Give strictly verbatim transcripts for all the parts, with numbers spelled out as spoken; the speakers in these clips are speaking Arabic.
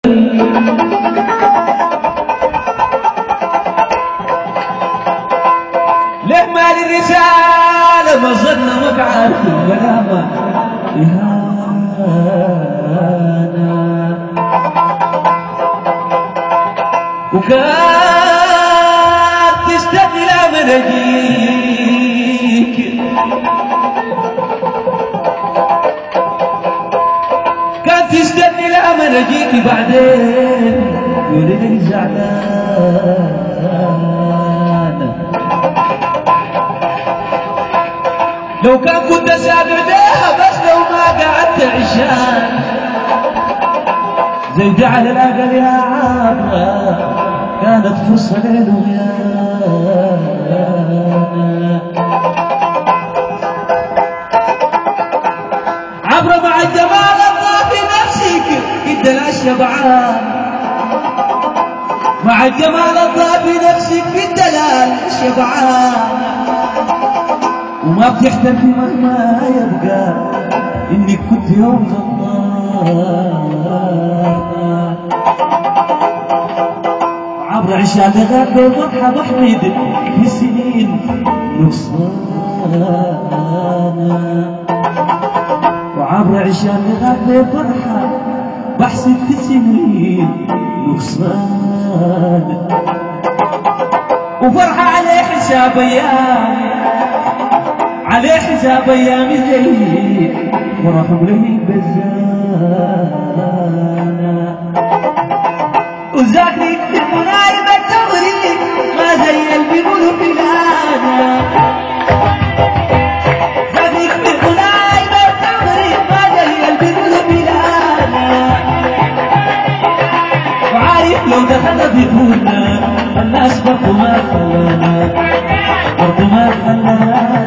ليه مال الرسالة ما ظلنا مقعد في الملامة إهانة وكان تستقي لمن أجيك كان تستقي لمن أجيك بعدين يقولي لي زعلان لو كان كنت سابع بيها بس لو ما قعدت عشان زي جعل الأقل يا عبرة كانت فرصة ليل وغيانا عبرة مع الجمال الله في نفسك قد لا شبعان مع الجمال الله في نفسك قد لا شبعان وما بتحتفي مهما يبقى انك كنت يوم غلطانة عبر عشاء غاب وضحى محمد في سنين نقصانة وعبر عشاء غاب وضحى بحسب في سنين نقصانة وفرحة عليه حساب ايام عليه حساب ايام الجايين ورحم له بزانة وذاكرك في منايب التغريب ما زي البنول في الهانا ذاكرك في منايب التغريب ما زي البنول في الهانا وعارف لو دخل بيقولنا الناس برضو ما خلانا برضو ما خلانا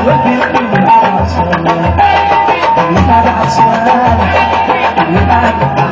والبيت عطشان والبيت عطشان